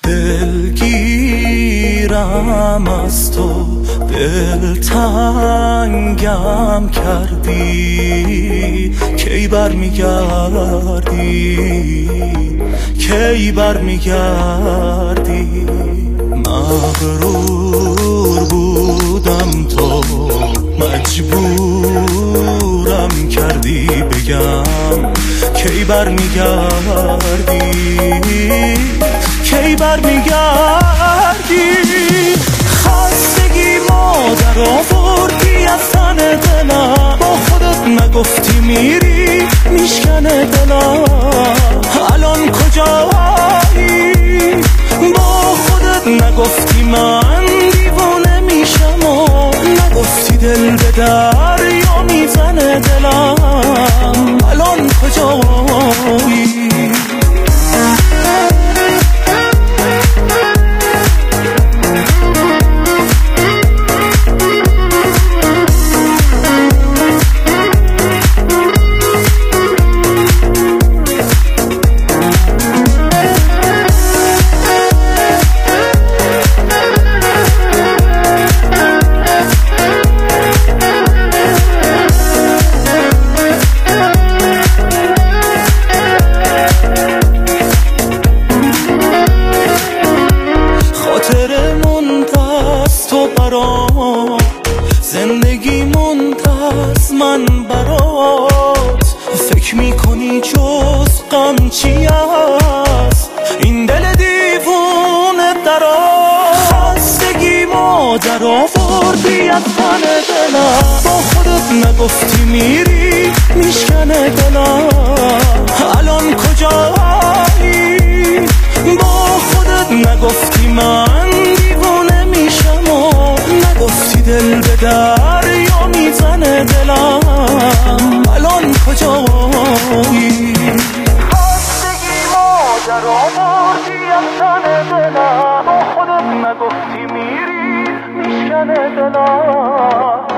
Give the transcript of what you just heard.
دلگیرم از تو، دلتنگم کردی. کی برمیگردی، کی برمیگردی؟ مغرور بودم تو مجبورم کردی بگم کی برمیگردی، کی برمیگردی؟ خستگی مادر آوردی از تن دلم، با خودت نگفتی میری میشکنه دلم. الان کجایی؟ با خودت نگفتی من دیوانه میشم و نگفتی دل به دریا میزنه دلم. الان کجایی؟ زندگی منتظر من برات، فکر میکنی جز غم چی است این دل دیوونه درات؟ خستگی مادر آوردی از تن دلم، با خودت نگفتی میری میشکنه دلم. الان کجایی؟ با خودت نگفتی من دیوونه میشم و نگفتی دل به دریا میزنه دلم. الان کجایی؟ خستگی مادر آوردی از تن دلم، با خودت نگفتی میری میشکنه دلم.